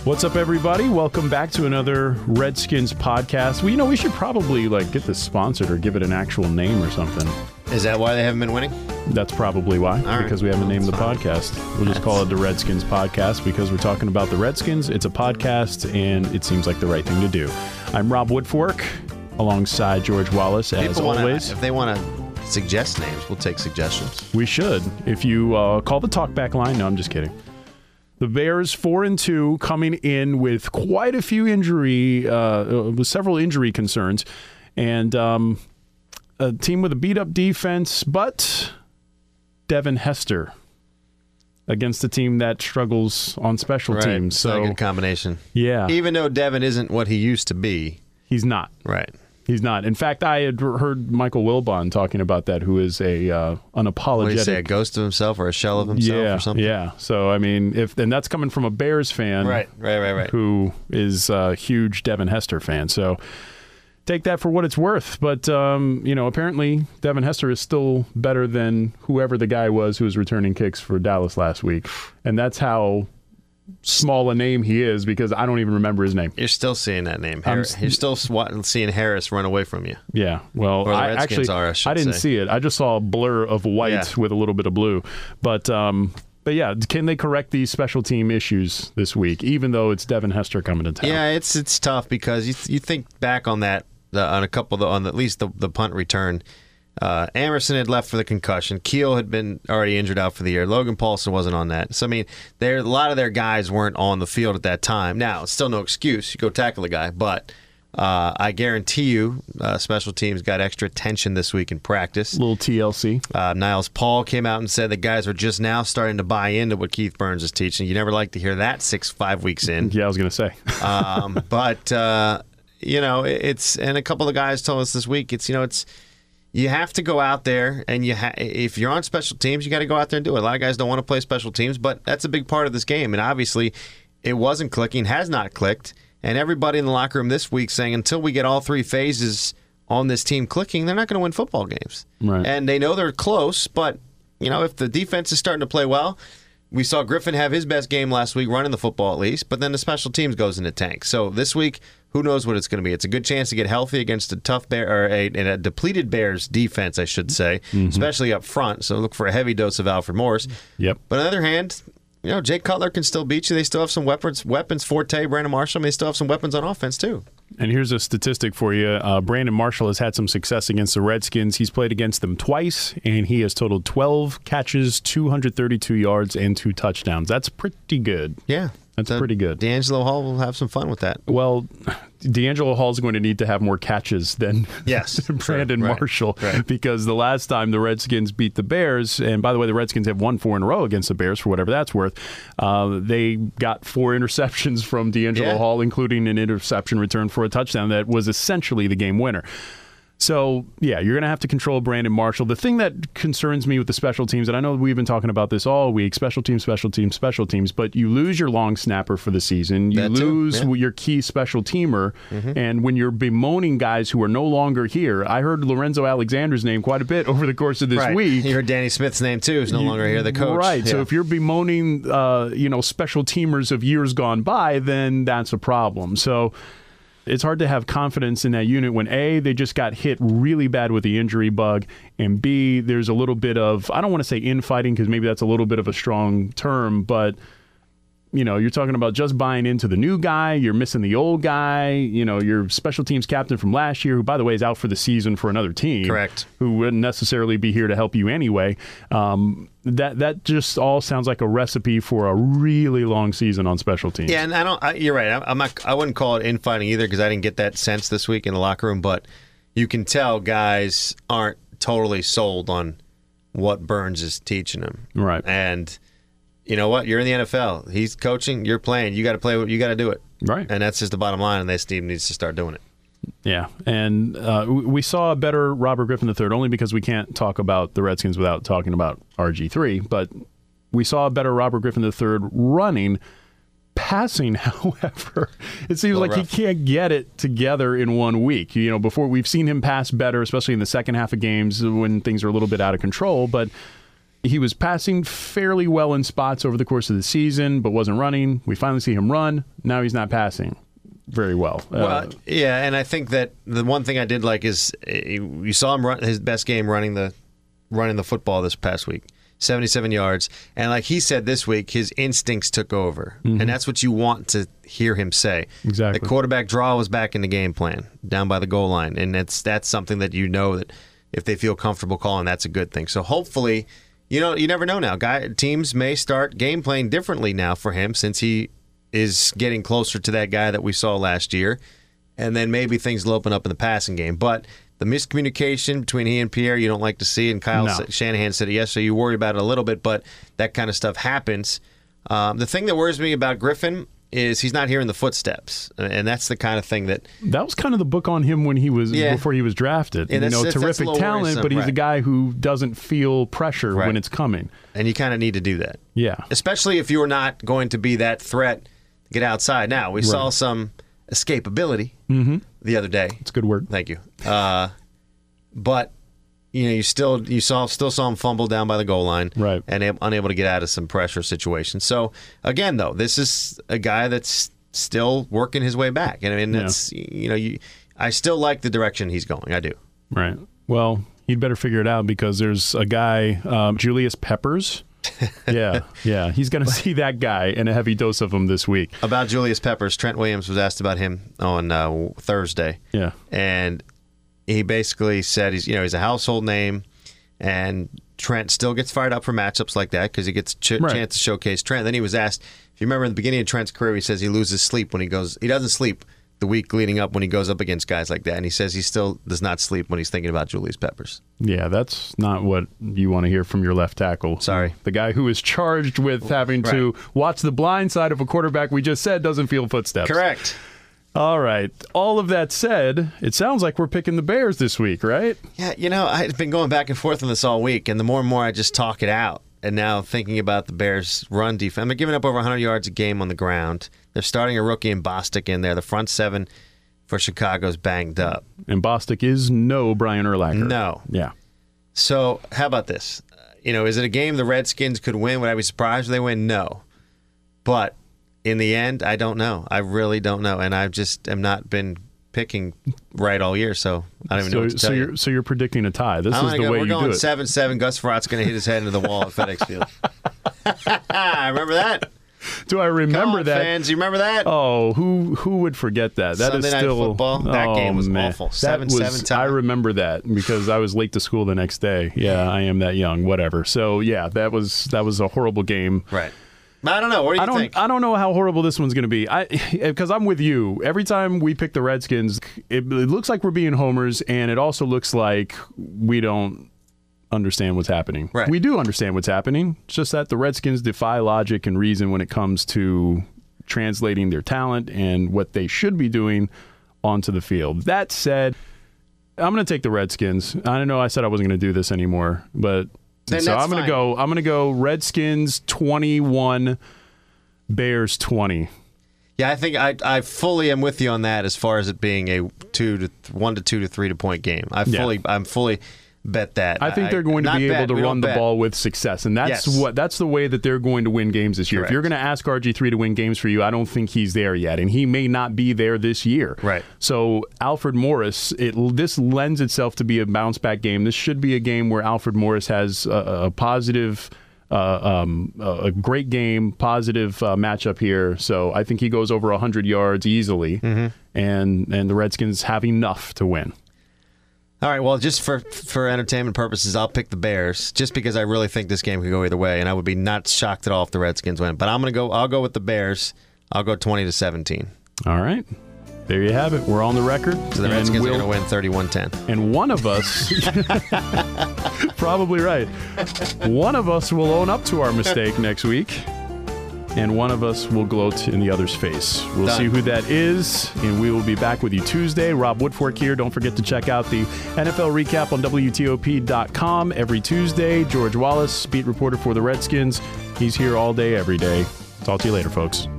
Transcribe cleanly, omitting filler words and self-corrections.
What's up, everybody? Welcome back to another Redskins podcast. Well, we should probably get this sponsored or give it an actual name or something. Is that why they haven't been winning? That's probably why, right. Because we haven't named the podcast. We'll just call it the Redskins podcast because we're talking about the Redskins. It's a podcast, and it seems like the right thing to do. I'm Rob Woodfork, alongside George Wallace, as always. If they want to suggest names, we'll take suggestions. We should. If you call the talkback line. No, I'm just kidding. The Bears 4-2, coming in with quite a few with several injury concerns, and a team with a beat-up defense, but Devin Hester against a team that struggles on special teams. So a good combination. Yeah. Even though Devin isn't what he used to be. He's not. Right. He's not. In fact, I had heard Michael Wilbon talking about that, who is unapologetic. What do you say, a ghost of himself or a shell of himself or something? Yeah. So, I mean, and that's coming from a Bears fan. Right. Who is a huge Devin Hester fan. So take that for what it's worth. But, apparently Devin Hester is still better than whoever the guy was who was returning kicks for Dallas last week. And that's how small a name he is, because I don't even remember his name. You're still seeing that name. You're still seeing Harris run away from you. Yeah. Well, I didn't see it. I just saw a blur of white with a little bit of blue. But yeah, can they correct these special team issues this week, even though it's Devin Hester coming to town? Yeah, it's tough because you think back on that, on a couple on at least the punt return. Amerson had left for the concussion. Keel had been already injured out for the year. Logan Paulson wasn't on that. So, I mean, a lot of their guys weren't on the field at that time. Now, it's still no excuse. You go tackle the guy. But I guarantee you special teams got extra attention this week in practice. Little TLC. Niles Paul came out and said the guys are just now starting to buy into what Keith Burns is teaching. You never like to hear that 5 weeks in. Yeah, I was going to say. But, and a couple of guys told us this week, you have to go out there, and if you're on special teams, you got to go out there and do it. A lot of guys don't want to play special teams, but that's a big part of this game. And obviously, it wasn't clicking, has not clicked. And everybody in the locker room this week saying until we get all three phases on this team clicking, they're not going to win football games. Right. And they know they're close, but if the defense is starting to play well, we saw Griffin have his best game last week, running the football at least, but then the special teams goes in the tank. So this week, who knows what it's going to be? It's a good chance to get healthy against a tough a depleted Bears defense, I should say, especially up front. So look for a heavy dose of Alfred Morris. Yep. But on the other hand, Jake Cutler can still beat you. They still have some weapons. Forte, Brandon Marshall, they still have some weapons on offense too. And here's a statistic for you. Brandon Marshall has had some success against the Redskins. He's played against them twice, and he has totaled 12 catches, 232 yards, and 2 touchdowns. That's pretty good. Yeah. That's pretty good. D'Angelo Hall will have some fun with that. Well, D'Angelo Hall's going to need to have more catches than Brandon Marshall, because the last time the Redskins beat the Bears, and by the way, the Redskins have won 4 in a row against the Bears for whatever that's worth, they got 4 interceptions from D'Angelo Hall, including an interception return for a touchdown that was essentially the game winner. So, yeah, you're going to have to control Brandon Marshall. The thing that concerns me with the special teams, and I know we've been talking about this all week, special teams, but you lose your long snapper for the season. You lose your key special teamer. And when you're bemoaning guys who are no longer here, I heard Lorenzo Alexander's name quite a bit over the course of this week. You heard Danny Smith's name, too, who's no longer here, the coach. Right. Yeah. So if you're bemoaning, special teamers of years gone by, then that's a problem. So it's hard to have confidence in that unit when A, they just got hit really bad with the injury bug, and B, there's a little bit of, I don't want to say infighting because maybe that's a little bit of a strong term, but you're talking about just buying into the new guy, you're missing the old guy, your special teams captain from last year, who, by the way, is out for the season for another team. Correct. Who wouldn't necessarily be here to help you anyway. That just all sounds like a recipe for a really long season on special teams. Yeah, and you're right. I wouldn't call it infighting either, because I didn't get that sense this week in the locker room, but you can tell guys aren't totally sold on what Burns is teaching them. Right. And you know what? You're in the NFL. He's coaching. You're playing. You got to play. You got to do it. Right. And that's just the bottom line. And this team needs to start doing it. Yeah. And we saw a better Robert Griffin III, only because we can't talk about the Redskins without talking about RG3. But we saw a better Robert Griffin III running. Passing, however, it seems like rough. He can't get it together in 1 week. Before we've seen him pass better, especially in the second half of games when things are a little bit out of control. But he was passing fairly well in spots over the course of the season, but wasn't running. We finally see him run. Now he's not passing very well. Well, yeah, and I think that the one thing I did like is you saw him run his best game running the football this past week. 77 yards. And like he said this week, his instincts took over. Mm-hmm. And that's what you want to hear him say. Exactly. The quarterback draw was back in the game plan, down by the goal line. And that's something that you know that if they feel comfortable calling, that's a good thing. So hopefully, you never know now. Teams may start game playing differently now for him since he is getting closer to that guy that we saw last year. And then maybe things will open up in the passing game. But the miscommunication between he and Pierre, you don't like to see. And Kyle Shanahan said it yesterday. You worry about it a little bit, but that kind of stuff happens. The thing that worries me about Griffin is he's not hearing the footsteps, and that's the kind of thing that was kind of the book on him when he was before he was drafted. And terrific talent, but he's a guy who doesn't feel pressure when it's coming. And you kind of need to do that. Yeah, especially if you're not going to be that threat to get outside. Now we saw some escapability the other day. It's a good word. Thank you. But you still saw him fumble down by the goal line, right, and unable to get out of some pressure situations. So again, though, this is a guy that's still working his way back, and I mean, that's I still like the direction he's going. I do. Right. Well, he'd better figure it out because there's a guy, Julius Peppers. Yeah. He's going to see that guy and a heavy dose of him this week. About Julius Peppers, Trent Williams was asked about him on Thursday. Yeah. And he basically said he's a household name, and Trent still gets fired up for matchups like that because he gets a chance to showcase Trent. Then he was asked, if you remember in the beginning of Trent's career, he says he loses sleep when he doesn't sleep the week leading up when he goes up against guys like that. And he says he still does not sleep when he's thinking about Julius Peppers. Yeah, that's not what you want to hear from your left tackle. Sorry. The guy who is charged with having to watch the blind side of a quarterback we just said doesn't feel footsteps. Correct. All right. All of that said, it sounds like we're picking the Bears this week, right? Yeah, I've been going back and forth on this all week, and the more and more I just talk it out. And now thinking about the Bears' run defense, they're giving up over 100 yards a game on the ground. They're starting a rookie in Bostic in there. The front seven for Chicago's banged up. And Bostic is no Brian Urlacher. No. Yeah. So how about this? Is it a game the Redskins could win? Would I be surprised if they win? No. But in the end, I don't know. I really don't know. And I just am not been picking right all year, so I don't even know what to tell you. So you're predicting a tie. This is the way you do it. We're going 7-7. Gus Frerott's going to hit his head into the wall at FedEx Field. Remember that? Do I remember that? Fans, you remember that? Oh, who would forget that? That Sunday is still Night Football. That game was awful. 7-7 tie. I remember that because I was late to school the next day. Yeah, I am that young. Whatever. So yeah, that was a horrible game. Right. I don't know. What do you think? I don't know how horrible this one's going to be. Because I'm with you. Every time we pick the Redskins, it looks like we're being homers, and it also looks like we don't understand what's happening. Right. We do understand what's happening. It's just that the Redskins defy logic and reason when it comes to translating their talent and what they should be doing onto the field. That said, I'm going to take the Redskins. I don't know. I said I wasn't going to do this anymore, but. So I'm going to go Redskins 21, Bears 20. Yeah, I think I fully am with you on that as far as it being a 1 to 2 to 3 point game. I'm fully bet that. I think they're going to be able to run the ball with success, and that's the way that they're going to win games this year. Correct. If you're going to ask RG3 to win games for you, I don't think he's there yet, and he may not be there this year. Right. So Alfred Morris, this lends itself to be a bounce back game. This should be a game where Alfred Morris has a positive. A great game, positive matchup here. So I think he goes over 100 yards easily, and the Redskins have enough to win. All right, well, just for entertainment purposes, I'll pick the Bears just because I really think this game could go either way, and I would be not shocked at all if the Redskins win. But I'll go with the Bears. I'll go 20-17. All right. There you have it. We're on the record. So the Redskins are going to win 31-10. And one of us, probably right, one of us will own up to our mistake next week, and one of us will gloat in the other's face. We'll see who that is, and we will be back with you Tuesday. Rob Woodfork here. Don't forget to check out the NFL recap on WTOP.com every Tuesday. George Wallace, beat reporter for the Redskins. He's here all day, every day. Talk to you later, folks.